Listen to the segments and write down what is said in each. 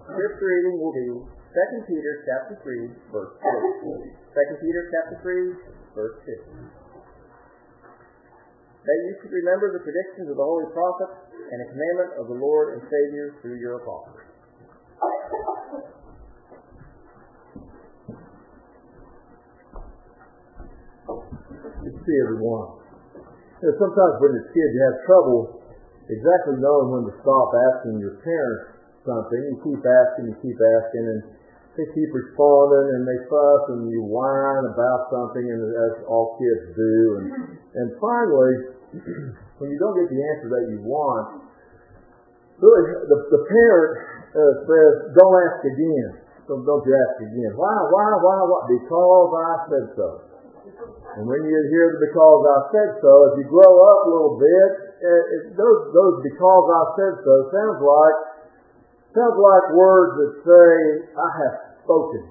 Scripture reading will be 2 Peter chapter 3, verse 2. 2 Peter chapter 3, verse 2. That you should remember the predictions of the holy prophets and the commandment of the Lord and Savior through your apostle. Good to see everyone. Sometimes when you're a kid, you have trouble exactly knowing when to stop asking your parents something. You keep asking, and they keep responding, and they fuss, and you whine about something, and as all kids do. And finally, when you don't get the answer that you want, really, the parent says, "Don't ask again." So don't you ask again? Why? Because I said so. And when you hear the "because I said so," as you grow up a little bit, those "because I said so" sounds like words that say, "I have spoken."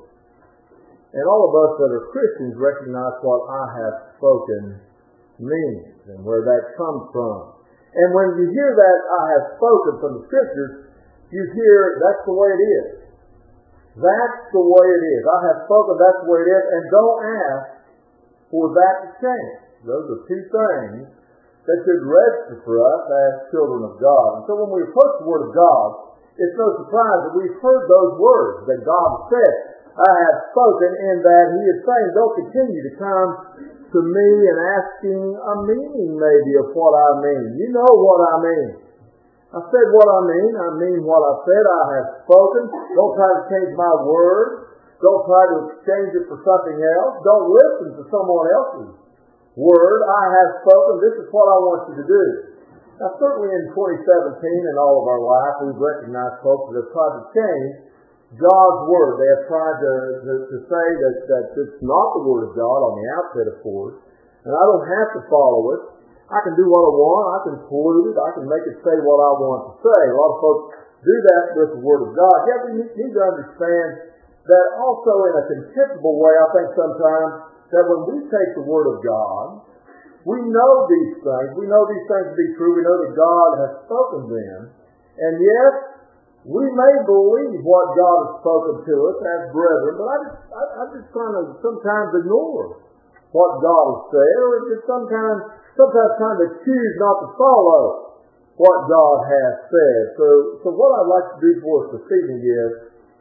And all of us that are Christians recognize what "I have spoken" means and where that comes from. And when you hear that "I have spoken" from the Scriptures, you hear that's the way it is. That's the way it is. I have spoken, that's the way it is. And don't ask for that to change. Those are two things that should register for us as children of God. And so when we approach the Word of God, it's no surprise that we've heard those words that God said, "I have spoken," in that He is saying, don't continue to come to me and asking a meaning maybe of what I mean. You know what I mean. I said what I mean what I said. I have spoken. Don't try to change my words. Don't try to exchange it for something else. Don't listen to someone else's word. I have spoken. This is what I want you to do. Now, certainly in 2017 and all of our life, we've recognized folks that have tried to change God's Word. They have tried to say that it's not the Word of God on the outset, of course, and I don't have to follow it. I can do what I want. I can pollute it. I can make it say what I want to say. A lot of folks do that with the Word of God. Yet we need to understand that also in a contemptible way, I think sometimes, that when we take the Word of God, we know these things. We know these things to be true. We know that God has spoken them. And yet, we may believe what God has spoken to us as brethren, but I just kind of sometimes ignore what God has said, or just sometimes kind of choose not to follow what God has said. So what I'd like to do for us this evening is,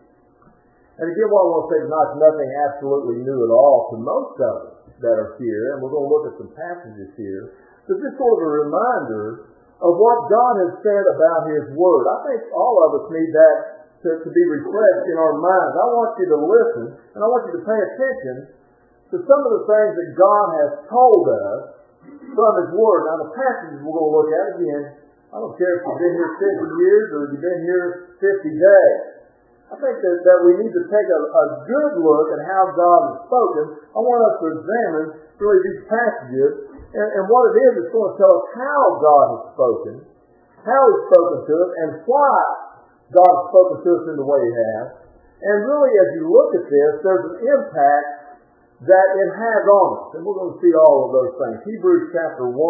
and again, what I want to say tonight is nothing absolutely new at all to most of us that are here, and we're going to look at some passages here, but just sort of a reminder of what God has said about His Word. I think all of us need that to be refreshed in our minds. I want you to listen, and I want you to pay attention to some of the things that God has told us from His Word. Now, the passages we're going to look at, again, I don't care if you've been here 50 years or you've been here 50 days. I think that we need to take a good look at how God has spoken. I want us to examine really these passages, and what it is, it's going to tell us how God has spoken, how He's spoken to us, and why God has spoken to us in the way He has. And really, as you look at this, there's an impact that it has on us. And we're going to see all of those things. Hebrews chapter 1.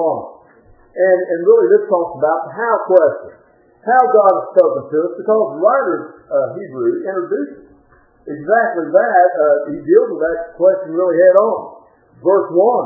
And really this talks about the how question. How God has spoken to us, because the writer of Hebrews introduces exactly that. He deals with that question really head on. Verse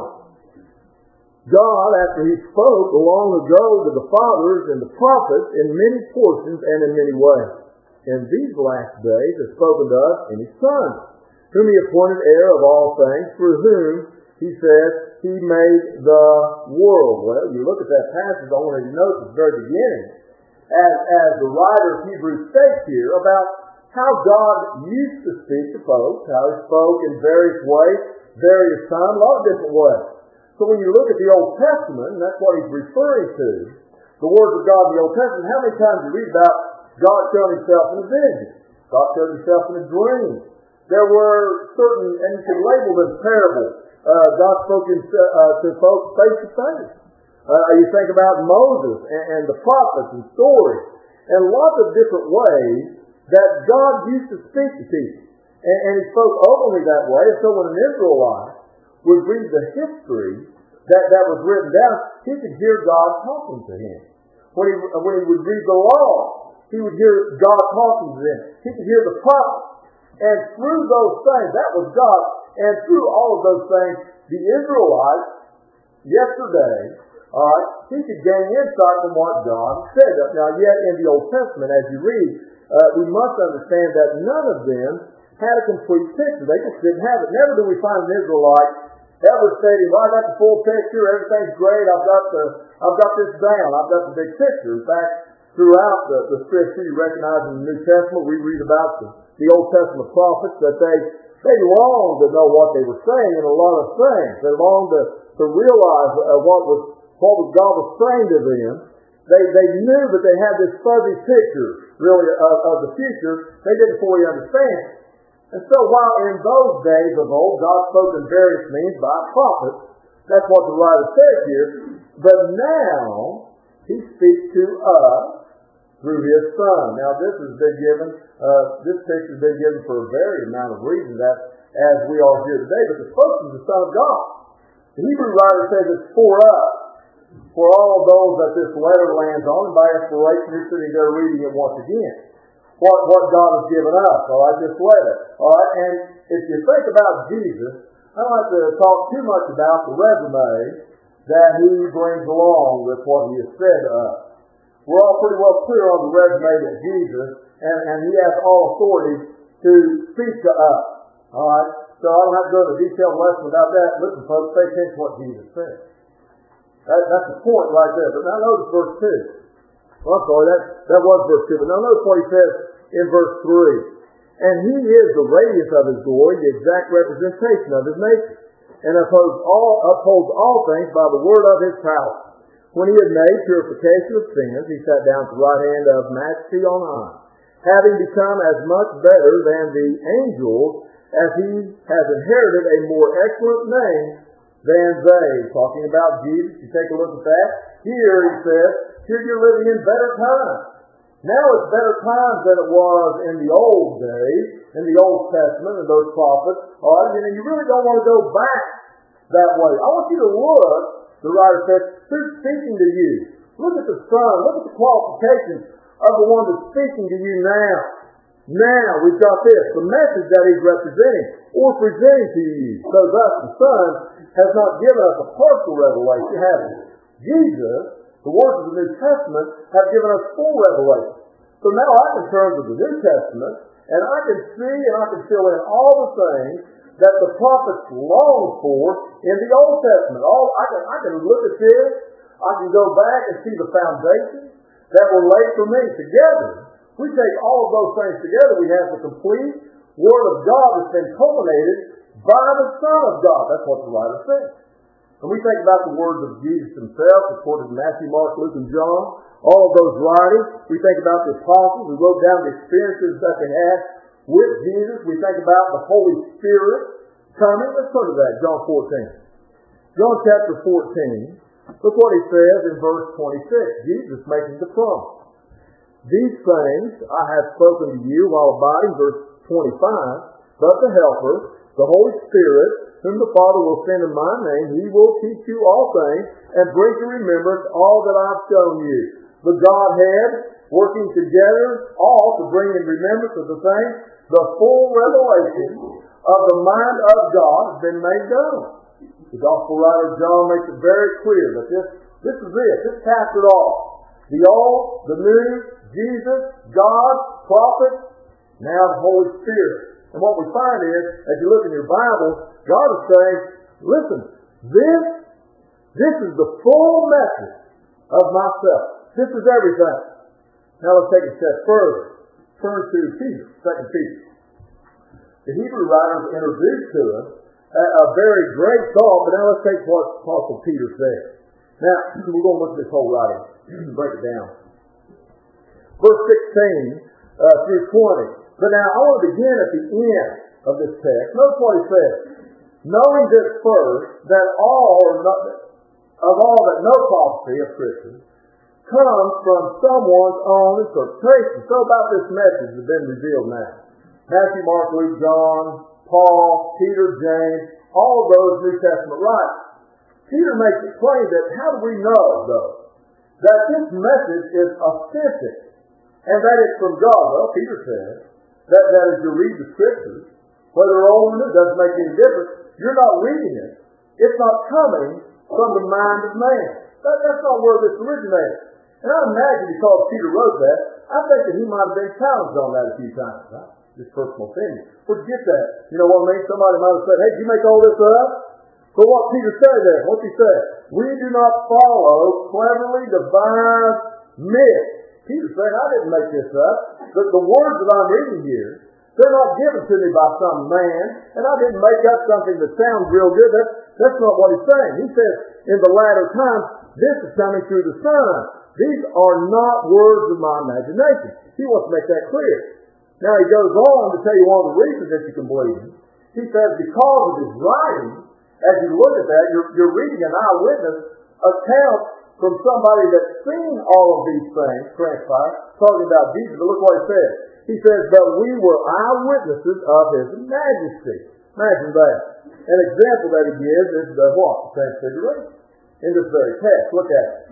1. God, after He spoke long ago to the fathers and the prophets in many portions and in many ways, in these last days has spoken to us in His Son, whom He appointed heir of all things, through whom He says He made the world. Well, you look at that passage, I want you to note at the very beginning, as the writer of Hebrews states here, about how God used to speak to folks, how He spoke in various ways, various times, a lot of different ways. So when you look at the Old Testament, and that's what he's referring to, the words of God in the Old Testament, how many times do you read about God showing Himself in a vision? God showed Himself in a dream. There were certain, and you can label them parables. God spoke to folks face to face. You think about Moses and the prophets and stories, and lots of different ways that God used to speak to people. And He spoke openly that way. So when an Israelite would read the history that was written down, he could hear God talking to him. When he would read the law, He would hear God talking to them. He could hear the prophets. And through those things, that was God. And through all of those things, the Israelites, yesterday, he could gain insight from what God said. Now, yet in the Old Testament, as you read, we must understand that none of them had a complete picture. They just didn't have it. Never do we find an Israelite ever stating, well, I got the full picture, everything's great, I've got this down, I've got the big picture. In fact, throughout the Scripture, you recognize in the New Testament, we read about the Old Testament prophets that they longed to know what they were saying in a lot of things. They longed to realize what God was saying to them. They knew that they had this fuzzy picture, really, of the future. They didn't fully understand. And so while in those days of old, God spoke in various means by prophets, that's what the writer says here, but now he speaks to us through his Son. Now this picture has been given for a varied amount of reasons, as we are here today, but the spoken is the Son of God. The Hebrew writer says it's for us, for all those that this letter lands on, and by inspiration you're sitting there reading it once again. What God has given us, this letter. And if you think about Jesus, I don't have to talk too much about the resume that he brings along with what he has said to us. We're all pretty well clear on the resume that Jesus, and he has all authority to speak to us. Alright? So I don't have to go into a detailed lesson about that. Listen, folks, pay attention to what Jesus said. That's the point right there. But now notice verse 2. Well, I'm sorry, that was verse 2. But now notice what he says in verse 3. And he is the radiance of his glory, the exact representation of his nature, and upholds all things by the word of his power. When he had made purification of sins, he sat down at the right hand of majesty on high, having become as much better than the angels, as he has inherited a more excellent name than they. Talking about Jesus, you take a look at that. Here he says, here you're living in better times. Now it's better times than it was in the old days, in the Old Testament, and those prophets. And you really don't want to go back that way. I want you to look, the writer says, who's speaking to you? Look at the Son. Look at the qualifications of the one that's speaking to you now. Now we've got this, the message that he's representing or presenting to you. So thus the Son has not given us a partial revelation, has he? Jesus, the words of the New Testament, have given us full revelation. So now I can turn to the New Testament, and I can see and I can fill in all the things that the prophets longed for in the Old Testament. I can look at this, I can go back and see the foundations that were laid for me together. We take all of those things together, we have the complete Word of God that's been culminated by the Son of God. That's what the writer says. When we think about the words of Jesus himself, according to Matthew, Mark, Luke, and John, all of those writings, we think about the apostles, we wrote down the experiences that they had with Jesus, we think about the Holy Spirit coming. Let's go to that, John 14. John chapter 14, look what he says in verse 26, Jesus making the promise. These things I have spoken to you while abiding, verse 25, but the Helper, the Holy Spirit, whom the Father will send in my name, he will teach you all things and bring to remembrance all that I've shown you. The Godhead working together, all to bring in remembrance of the things, the full revelation of the mind of God has been made known. The Gospel writer John makes it very clear that this is it. This caps it all. The Old, the New, Jesus, God, prophets, now the Holy Spirit. And what we find is, as you look in your Bible, God is saying, listen, this is the full message of myself. This is everything. Now let's take a step further. Turn to Peter, 2 Peter. The Hebrew writers introduced to us a very great thought, but now let's take what Apostle Peter said. Now, we're going to look at this whole writing, break it down. Verse 16 through 20. But now I want to begin at the end of this text. Notice what he says. Knowing this first, that that no prophecy of Scripture comes from someone's own interpretation. So about this message has been revealed now. Matthew, Mark, Luke, John, Paul, Peter, James, all of those New Testament writers. Peter makes it plain that how do we know, though, that this message is authentic and that it's from God. Well, Peter says that as you read the Scriptures, whether old or new, doesn't make any difference. You're not reading it. It's not coming from the mind of man. That's not where this originated. And I imagine because Peter wrote that, I think that he might have been challenged on that a few times. Right? Just personal opinion. Where'd you get that? You know what I mean? Somebody might have said, hey, did you make all this up? But what Peter said there, what's he say? We do not follow cleverly devised myths. Peter said, I didn't make this up. But the words that I'm reading here, they're not given to me by some man, and I didn't make up something that sounds real good. That's not what he's saying. He says, in the latter times, this is coming through the Son. These are not words of my imagination. He wants to make that clear. Now he goes on to tell you one of the reasons that you can believe him. He says, because of his writing, as you look at that, you're reading an eyewitness account from somebody that's seen all of these things transpire, talking about Jesus. But look what he says. He says, but we were eyewitnesses of his majesty. Imagine that. An example that he gives is the what? The Transfiguration. In this very text. Look at it.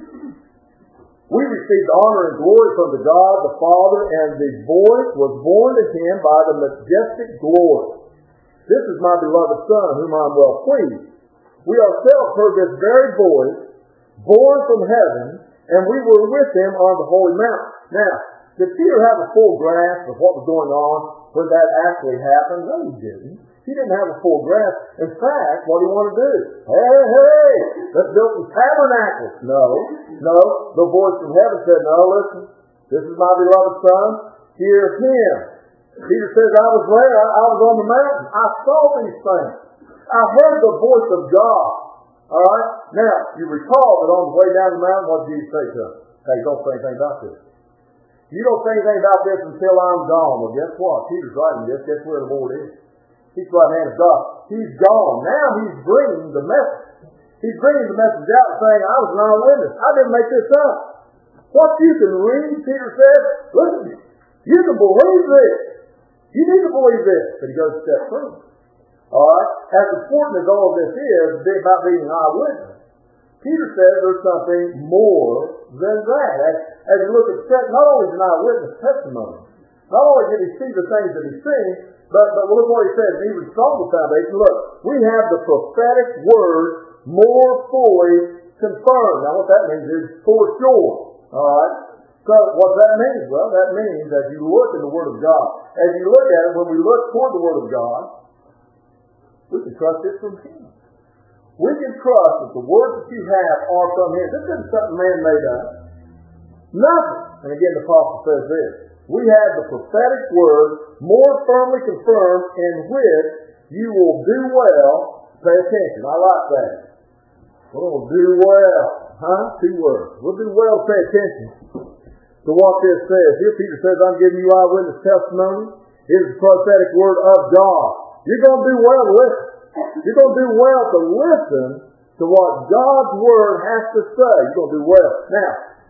We received honor and glory from the God, the Father, and the voice was borne to him by the majestic glory. This is my beloved Son, whom I am well pleased. We ourselves heard this very voice, born from heaven, and we were with him on the holy mountain. Now, did Peter have a full grasp of what was going on when that actually happened? No, he didn't. He didn't have a full grasp. In fact, what do you want to do? Hey, let's build some tabernacles. No. The voice from heaven said, no, listen, this is my beloved Son. Hear him. Peter says, I was there. I was on the mountain. I saw these things. I heard the voice of God. All right? Now, you recall that on the way down the mountain, what did Jesus say to him? Hey, don't say anything about this. You don't say anything about this until I'm gone. Well, guess what? Peter's writing this. Guess where the Lord is? He's right hand of God. He's gone. Now he's bringing the message. He's bringing the message out saying, I was an eyewitness. I didn't make this up. What you can read, Peter says, listen, you can believe this. You need to believe this. But he goes a step further. All right? As important as all of this is about being an eyewitness, Peter says there's something more than that. As you look at the text, not only is an eyewitness testimony, not only did he see the things that he's seen, but look what he says. He installed the foundation. Look, we have the prophetic word more fully confirmed. Now what that means is for sure. All right? So what that means? Well, that means as you look in the Word of God, as you look at it, when we look toward the Word of God, we can trust it from him. We can trust that the words that you have are from him. This isn't something man made up. Nothing. And again, the apostle says this. We have the prophetic word more firmly confirmed in which you will do well. Pay attention. I like that. We'll do well. Two words. We'll do well. Pay attention to what this says. Here Peter says, I'm giving you eyewitness testimony. It is the prophetic word of God. You're going to do well to listen. You're going to do well to listen to what God's word has to say. You're going to do well. Now,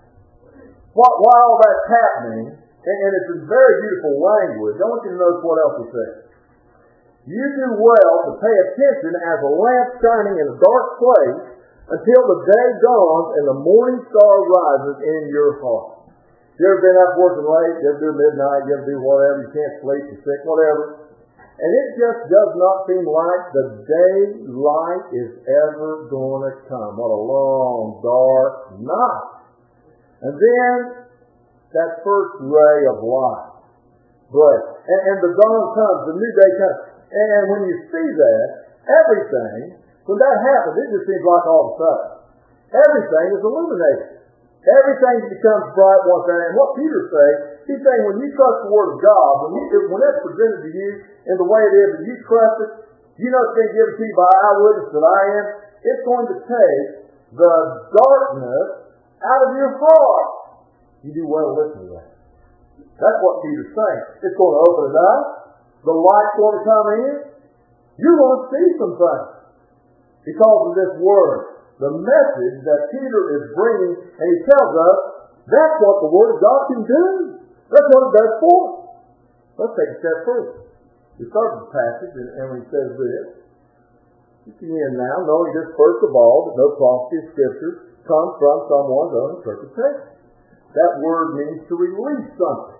while all that's happening, and it's in very beautiful language, I want you to notice what else he says. You do well to pay attention as a lamp shining in a dark place until the day dawns and the morning star rises in your heart. You ever been up working late? You ever do midnight? You ever do whatever? You can't sleep, you're sick, whatever. And it just does not seem like the daylight is ever going to come. What a long, dark night. And then that first ray of light breaks. And the dawn comes, the new day comes. And when you see that, everything, when that happens, it just seems like all of a sudden, everything is illuminated. Everything becomes bright once there. And what Peter's saying, he's saying when you trust the Word of God, when that's presented to you in the way it is, and you trust it, you know it's being given to you by eyewitness that I am, it's going to take the darkness out of your heart. You do well to listen to that. That's what Peter's saying. It's going to open it up. The light's going to come in. You're going to see some things because of this Word. The message that Peter is bringing, and he tells us, that's what the Word of God can do. That's what it does for us. Let's take a step further. We started the passage, and when he says this, you can end now, knowing this first of all, that no prophecy of Scripture comes from someone's own interpretation. That word means to release something.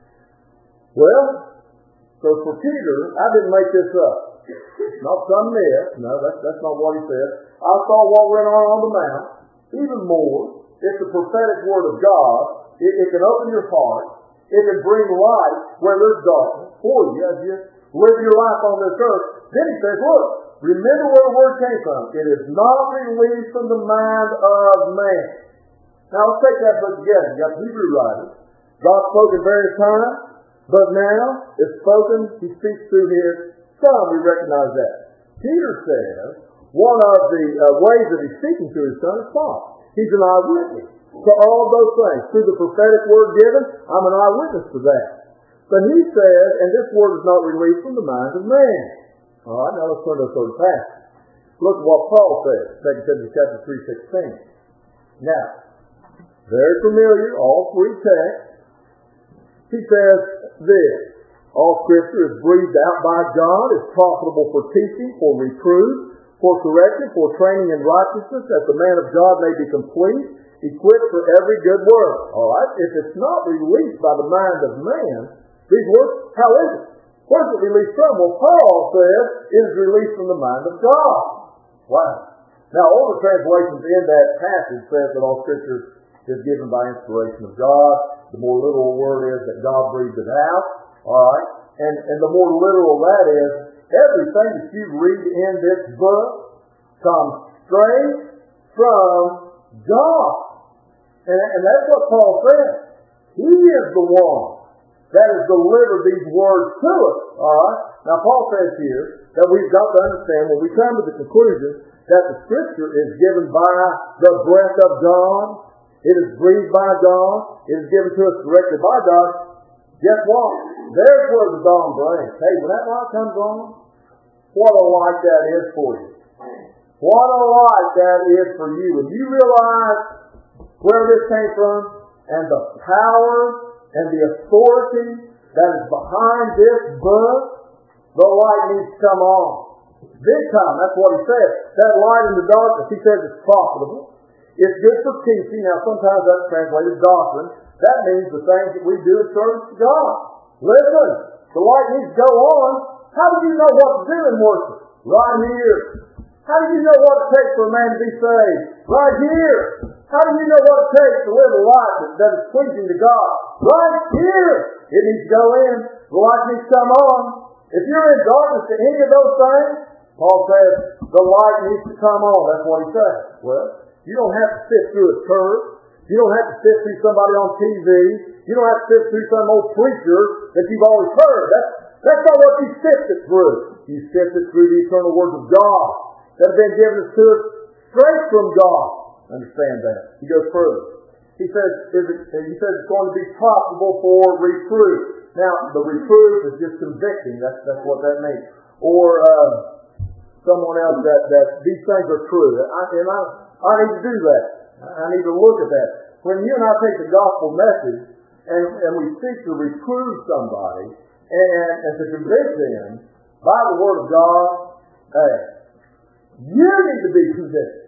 Well, so for Peter, I didn't make this up. Not some myth. No, that's not what he said. I saw what went on the mount. Even more, it's the prophetic word of God. It can open your heart. It can bring light where there's darkness for you as you live your life on this earth. Then he says, look, remember where the word came from. It is not released from the mind of man. Now let's take that book together. You got the Hebrew writers. God spoke at various times, but now it's spoken. He speaks through his Son. We recognize that. Peter says one of the ways that he's speaking to his Son is thought. He's an eyewitness to all of those things. Through the prophetic word given, I'm an eyewitness to that. But he says, and this word is not released from the mind of man. All right, now let's turn to a certain passage. Look at what Paul says, 2 Timothy chapter 3:16. Now, very familiar, all three texts. He says this, all Scripture is breathed out by God, is profitable for teaching, for reproof, for correction, for training in righteousness, that the man of God may be complete, equipped for every good work. All right? If it's not released by the mind of man, these words, how is it? Where's it released from? Well, Paul says it is released from the mind of God. Wow. Now, all the translations in that passage says that all Scripture is given by inspiration of God. The more literal word is that God breathed it out. All right? And the more literal that is, everything that you read in this book comes straight from God. And that's what Paul says. He is the one that has delivered these words to us. All right? Now, Paul says here that we've got to understand when we come to the conclusion that the Scripture is given by the breath of God, it is breathed by God, it is given to us directly by God. Guess what? There's where the dawn breaks. Hey, when that light comes on, what a light that is for you. What a light that is for you. When you realize where this came from and the power and the authority that is behind this book, the light needs to come on. Big time, that's what he says. That light in the darkness, he says it's profitable. It's good for teaching. Now, sometimes that's translated doctrine. That means the things that we do in service to God. Listen, the light needs to go on. How do you know what to do in worship? Right here. How do you know what it takes for a man to be saved? Right here. How do you know what it takes to live a life that is pleasing to God? Right here. It needs to go in. The light needs to come on. If you're in darkness to any of those things, Paul says the light needs to come on. That's what he says. Well, you don't have to sit through a church. You don't have to sit through somebody on TV. You don't have to sit through some old preacher that you've always heard. That's not what you sifted through. You sifted through the eternal words of God that have been given to us straight from God. Understand that. He goes further. He says it's going to be profitable for reproof. Now, the reproof is just convicting. That's what that means. Or someone else that these things are true. I need to do that. I need to look at that. When you and I take the gospel message and we seek to reprove somebody and to convict them by the word of God, hey, you need to be convinced.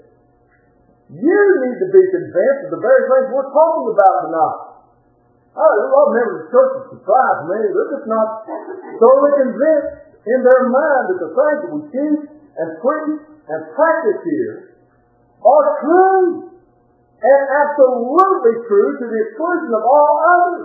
You need to be convinced of the very things we're talking about tonight. A lot of members of the church are surprised, man. They're just not totally convinced in their mind that the things that we teach and preach and practice here are true. And absolutely true to the exclusion of all others.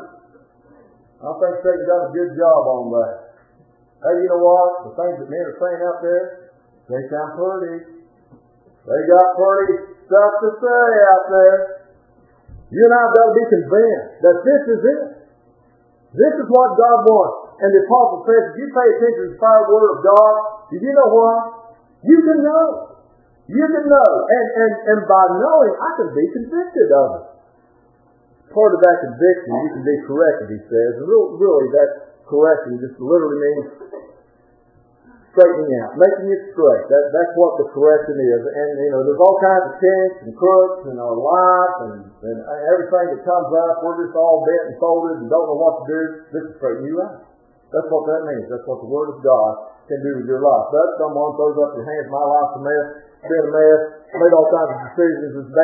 I think Satan got a good job on that. Hey, you know what? The things that men are saying out there, they sound pretty. They got pretty stuff to say out there. You and I have got to be convinced that this is it. This is what God wants. And the apostle says, if you pay attention to the fire word of God, do you know what? You can know. You can know. And by knowing, I can be convicted of it. Part of that conviction, you can be corrected, he says. And really, that correction just literally means straightening out, making it straight. That's what the correction is. And, there's all kinds of kinks and crooks in our life and everything that comes up. We're just all bent and folded and don't know what to do. This is straightening you out. That's what that means. That's what the Word of God can do with your life. But someone throws up your hands, my life's a mess, been a mess, made all kinds of decisions, it's bad.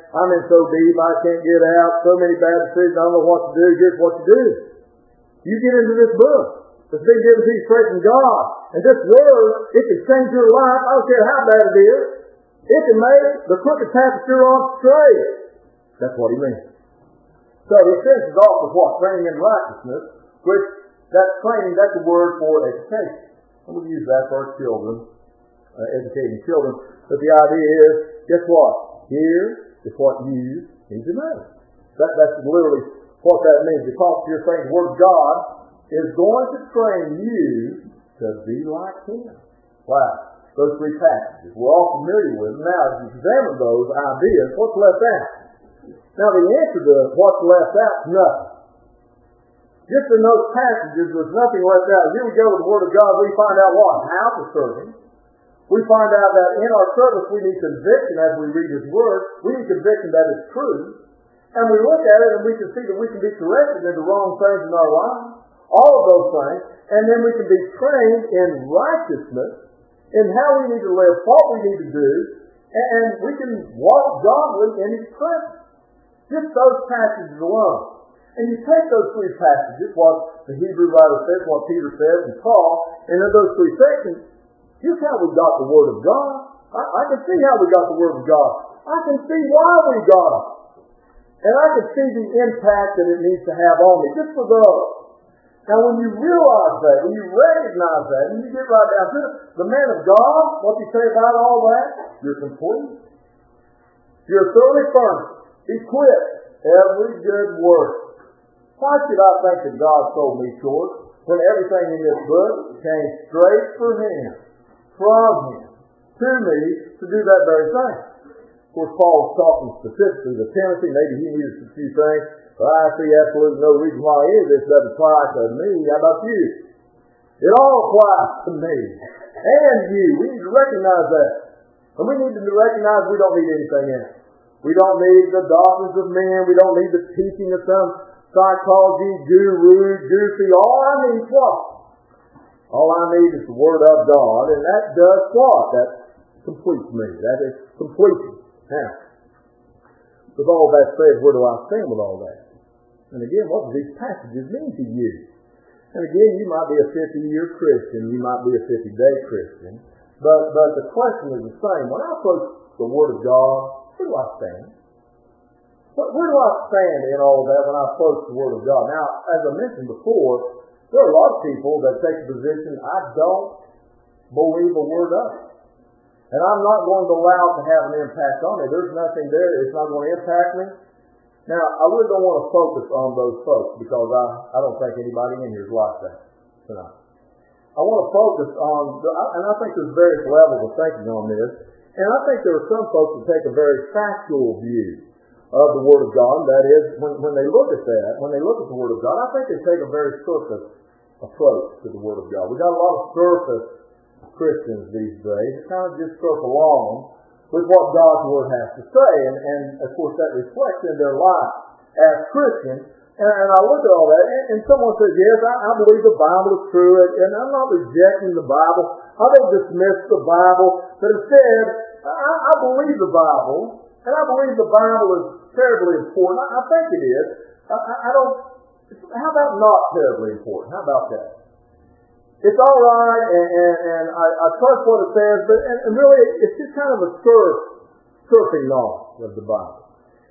I'm in so deep I can't get out. So many bad decisions. I don't know what to do. Here's what you do. You get into this book that's been given to you straight from God. And this word, it can change your life. I don't care how bad it is. It can make the crooked path that you're on straight. That's what he means. So he finishes off with what? Training in righteousness, which that training, that's a word for education. And we use that for our children, educating children. But the idea is, guess what? Here is what you need to know. That's literally what that means. Because you're saying the Word of God is going to train you to be like Him. Wow. Those three passages we're all familiar with. Now, as you examine those ideas, what's left out? Now, the answer to what's left out is nothing. Just in those passages, there's nothing left out. Here we go with the Word of God. We find out what? How to serve Him. We find out that in our service we need conviction as we read His Word. We need conviction that it's true. And we look at it and we can see that we can be corrected into wrong things in our lives. All of those things. And then we can be trained in righteousness, in how we need to live, what we need to do. And we can walk godly in His presence. Just those passages alone. And you take those three passages, what the Hebrew writer says, what Peter says, and Paul, and in those three sections, here's how we got the Word of God. I can see how we got the Word of God. I can see why we got it. And I can see the impact that it needs to have on me, just for those. Now when you realize that, when you recognize that, and you get right down to it, the man of God, what you say about all that, you're complete. You're thoroughly furnished, equipped, every good work. Why should I think that God sold me short when everything in this book came straight from Him, to me, to do that very thing? Of course, Paul was talking specifically to Timothy. Maybe he needed a few things, but I see absolutely no reason why any of this doesn't apply to me. How about you? It all applies to me and you. We need to recognize that. And we need to recognize we don't need anything else. We don't need the doctrines of men. We don't need the teaching of some psychology, guru, goofy. All I need is what? All I need is the Word of God, and that does what? That completes me. That is completion. Now, with all that said, where do I stand with all that? And again, what do these passages mean to you? And again, you might be a 50-year Christian, you might be a 50-day Christian, but the question is the same. When I approach the Word of God, where do I stand? Where do I stand in all of that when I approach the Word of God? Now, as I mentioned before, there are a lot of people that take the position, I don't believe a word of it. And I'm not going to allow it to have an impact on me. There's nothing there. It's not going to impact me. Now, I really don't want to focus on those folks because I don't think anybody in here is like that tonight. I want to focus on, and I think there's various levels of thinking on this, and I think there are some folks that take a very factual view of the Word of God. That is, when they look at that, when they look at the Word of God, I think they take a very surface approach to the Word of God. We've got a lot of surface Christians these days that kind of just surf along with what God's Word has to say, and of course that reflects in their life as Christians. And I look at all that, and someone says, yes, I believe the Bible is true, and I'm not rejecting the Bible. I don't dismiss the Bible, but instead, I believe the Bible, and I believe the Bible is terribly important. I think it is. I don't. How about not terribly important? How about that? It's all right, and I trust what it says, but and really, it's just kind of a surfing knowledge of the Bible.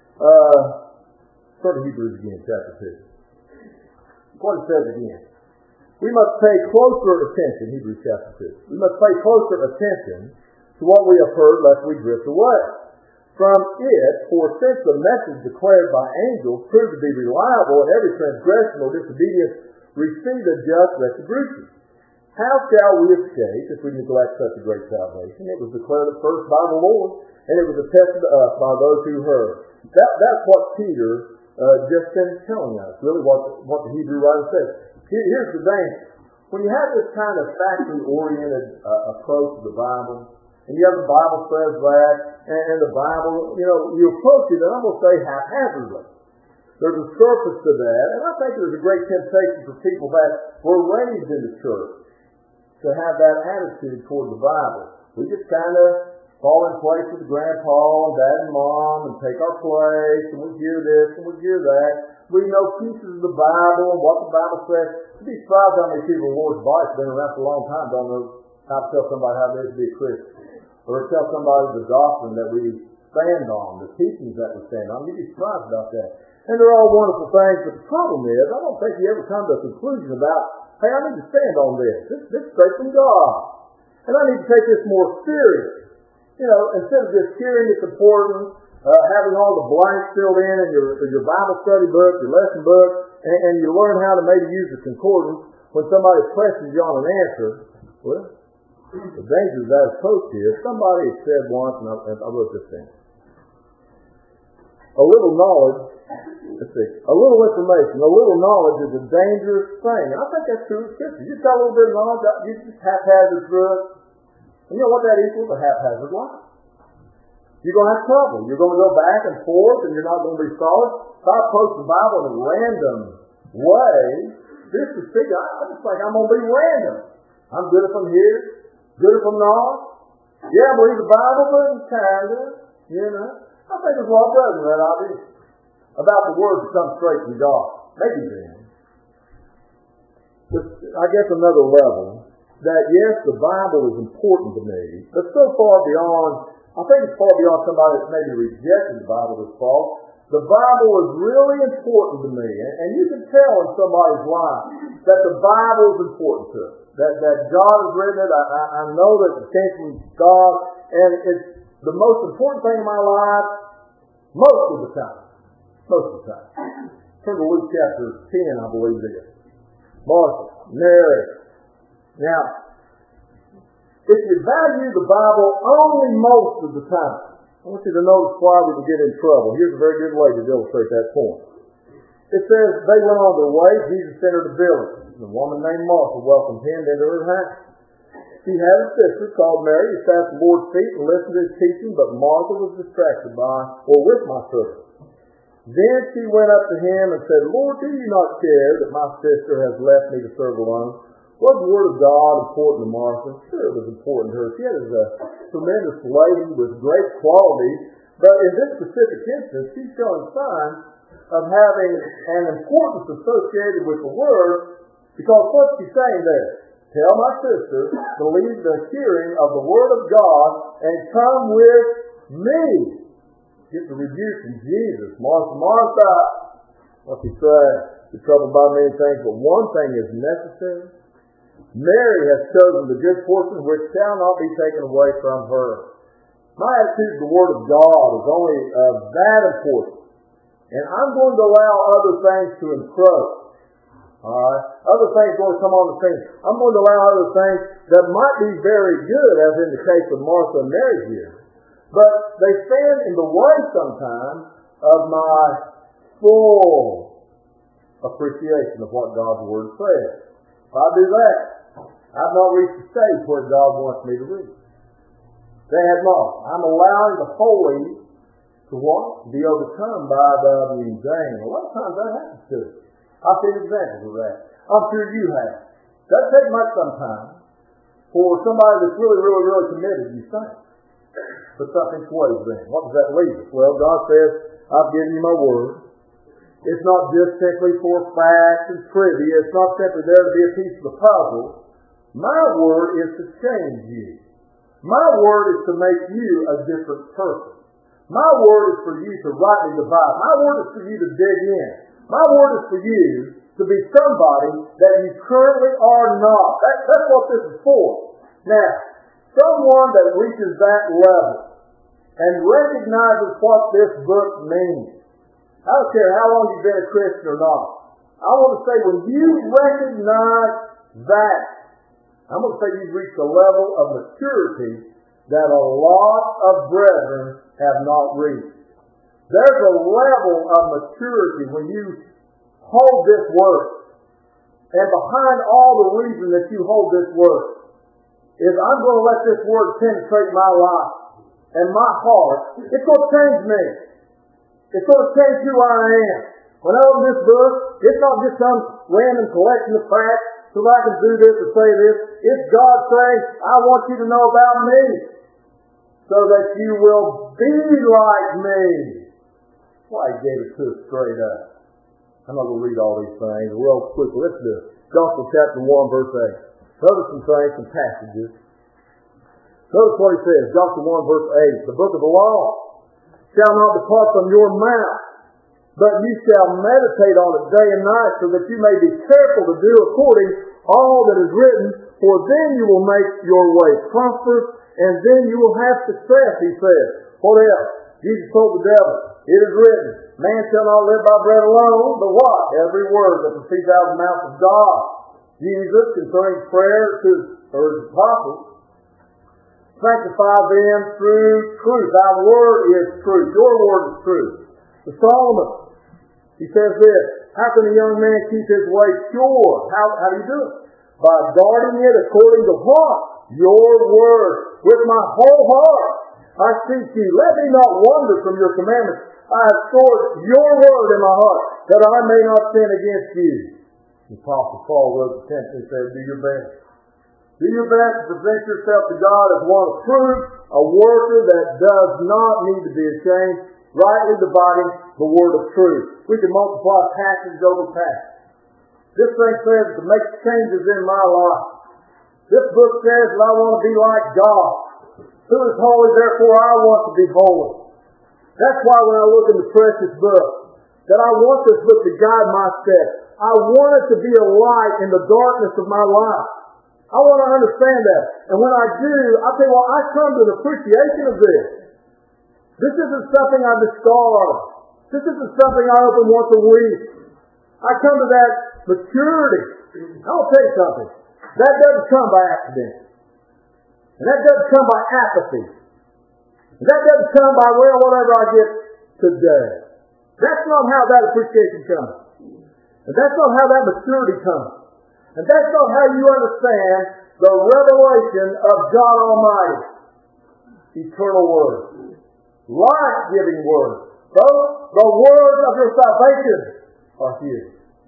Turn to Hebrews again, chapter 2. What it says again. We must pay closer attention, Hebrews chapter 2. We must pay closer attention to what we have heard, lest we drift away from it. For since the message declared by angels proved to be reliable, and every transgression or disobedience received a just retribution, how shall we escape if we neglect such a great salvation? It was declared at first by the Lord, and it was attested to us by those who heard. That's what Peter just finished telling us, really what the Hebrew writer says. Here's the danger. When you have this kind of factually-oriented approach to the Bible, and you have the Bible says that, and the Bible, you approach it, and I'm going to say haphazardly. There's a surface to that, and I think there's a great temptation for people that were raised in the church to have that attitude toward the Bible. We just kind of fall in place with grandpa and dad and mom and take our place, and we hear this and we hear that. We know pieces of the Bible and what the Bible says. You'd be surprised how many people the Lord's Bible's been around for a long time don't know how to tell somebody how it is to be a Christian. Or tell somebody the doctrine that we stand on, the teachings that we stand on. You'd be surprised about that. And they're all wonderful things, but the problem is, I don't think you ever come to a conclusion about, hey, I need to stand on this. This is straight from God. And I need to take this more serious. You know, instead of just hearing it's important, having all the blanks filled in your Bible study book, your lesson book, and you learn how to maybe use the concordance when somebody presses you on an answer. Well, the danger of that approach is, somebody has said once, and I wrote this down, a little knowledge, a little information, a little knowledge is a dangerous thing. And I think that's true of Scripture. You just got a little bit of knowledge, you just haphazard through it. And you know what that equals? A haphazard life. You're going to have trouble. You're going to go back and forth, and you're not going to be solid. If I approach the Bible in a random way, this is big. I just think I'm going to be random. I'm good if I'm here, good if I'm not. Yeah, I believe the Bible, but kind of, you know. I think there's a lot of brothers in that idea about the Word that comes straight from God. Maybe then. But I guess another level, that yes, the Bible is important to me, but so far beyond, I think it's far beyond somebody that's maybe rejected the Bible this fall. The Bible is really important to me. And you can tell in somebody's life that the Bible is important to us. That God has written it. I know that it came from God. And it's the most important thing in my life most of the time. Most of the time. Turn to Luke chapter 10, I believe it is. Martha, Mary. Now, if you value the Bible only most of the time, I want you to notice why we can get in trouble. Here's a very good way to illustrate that point. It says, they went on their way. Jesus entered a village. A woman named Martha welcomed him into her house. She had a sister called Mary who sat at the Lord's feet and listened to his teaching, but Martha was distracted with my servant. Then she went up to him and said, Lord, do you not care that my sister has left me to serve alone? Was the Word of God important to Martha? Sure, it was important to her. She was a tremendous lady with great qualities, but in this specific instance, she's showing signs of having an importance associated with the Word, because what's she saying there? Tell my sister to leave the hearing of the Word of God and come with me. Get the rebuke from Jesus. Martha, Martha. What's he saying? You're troubled by many things, but one thing is necessary. Mary has chosen the good portion which shall not be taken away from her. My attitude to the Word of God is only that important. And I'm going to allow other things to encroach. Alright? Other things are going to come on the scene. I'm going to allow other things that might be very good, as in the case of Martha and Mary here. But they stand in the way sometimes of my full appreciation of what God's Word says. If I do that, I've not reached the stage where God wants me to reach. They have not. I'm allowing the holy to what? Be overcome by the mundane. A lot of times that happens to us. I've seen examples of that. I'm sure you have. Doesn't take much sometimes for somebody that's really, really, really committed, you think. But something sways them. What does that leave us? Well, God says, I've given you my Word. It's not just simply for facts and trivia. It's not simply there to be a piece of the puzzle. My Word is to change you. My Word is to make you a different person. My Word is for you to rightly divide. My Word is for you to dig in. My Word is for you to be somebody that you currently are not. That's what this is for. Now, someone that reaches that level and recognizes what this book means. I don't care how long you've been a Christian or not. I want to say when you recognize that, I'm going to say you've reached a level of maturity that a lot of brethren have not reached. There's a level of maturity when you hold this Word. And behind all the reason that you hold this Word is I'm going to let this Word penetrate my life and my heart. It's going to change me. It's going to change who I am. When I open this book, it's not just some random collection of facts so that I can do this or say this. It's God saying, I want you to know about me. so that you will be like me. Why, he gave it to us straight up. I'm not going to read all these things real quickly. Let's do it. Gospel chapter 1, verse 8. Notice some things, some passages. Notice what he says. Gospel 1, verse 8. The book of the law shall not depart from your mouth, but you shall meditate on it day and night, so that you may be careful to do according all that is written, for then you will make your way prosperous, and then you will have success, he says. What else? Jesus told the devil, it is written, man shall not live by bread alone, but what? Every word that proceeds out of the mouth of God. Jesus, concerning prayer to his apostles, sanctify them through truth. Thy word is truth. Your word is truth. To Solomon, he says this, how can a young man keep his way pure? How do you do it? By guarding it according to what? Your word. With my whole heart I seek you. Let me not wander from your commandments. I have stored your word in my heart, that I may not sin against you. The Apostle Paul wrote to Timothy and said, do your best. Do your best to present yourself to God as one approved, a worker that does not need to be ashamed, rightly dividing the word of truth. We can multiply passage over passage. This thing says to make changes in my life. This book says that I want to be like God. Who is holy, therefore I want to be holy. That's why when I look in the precious book, that I want this book to guide my steps. I want it to be a light in the darkness of my life. I want to understand that. And when I do, I tell you what, I come to an appreciation of this. This isn't something I discard. This isn't something I open once a week. I come to that maturity. I'll tell you something. That doesn't come by accident. And that doesn't come by apathy. And that doesn't come by, well, whatever I get today. That's not how that appreciation comes. And that's not how that maturity comes. And that's not how you understand the revelation of God Almighty. Eternal Word. Life-giving Word. Both the words of your salvation are here.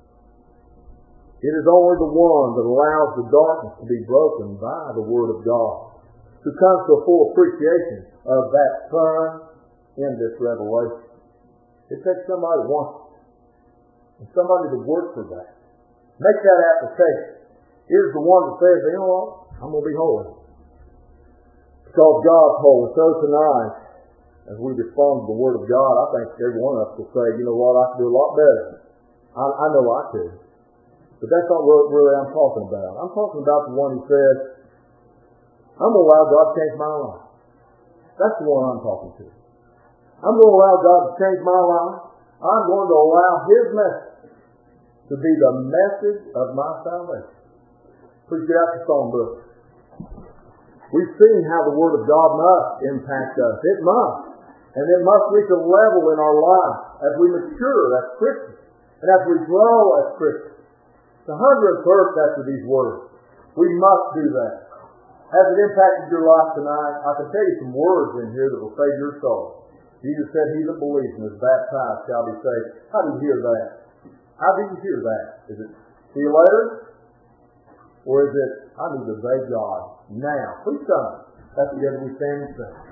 It is only the one that allows the darkness to be broken by the Word of God, who comes to a full appreciation of that Son in this revelation. It takes somebody once, and somebody to work for that. Make that application. It is the one that says, you know what? I'm going to be holy. Because God's holy. So tonight, as we respond to the Word of God, I think every one of us will say, you know what? I can do a lot better. I know I could. But that's not what really I'm talking about. I'm talking about the one who says, I'm going to allow God to change my life. That's the one I'm talking to. I'm going to allow God to change my life. I'm going to allow His message to be the message of my salvation. Please get out the phone book. We've seen how the Word of God must impact us. It must. And it must reach a level in our life as we mature as Christians and as we grow as Christians. To hunger and thirst after these words. We must do that. Has it impacted your life tonight? I can tell you some words in here that will save your soul. Jesus said, he that believes and is baptized shall be saved. How do you hear that? How do you hear that? Is it, see you later? Or is it, I need to obey God now? Please tell me. That's together we stand and sing.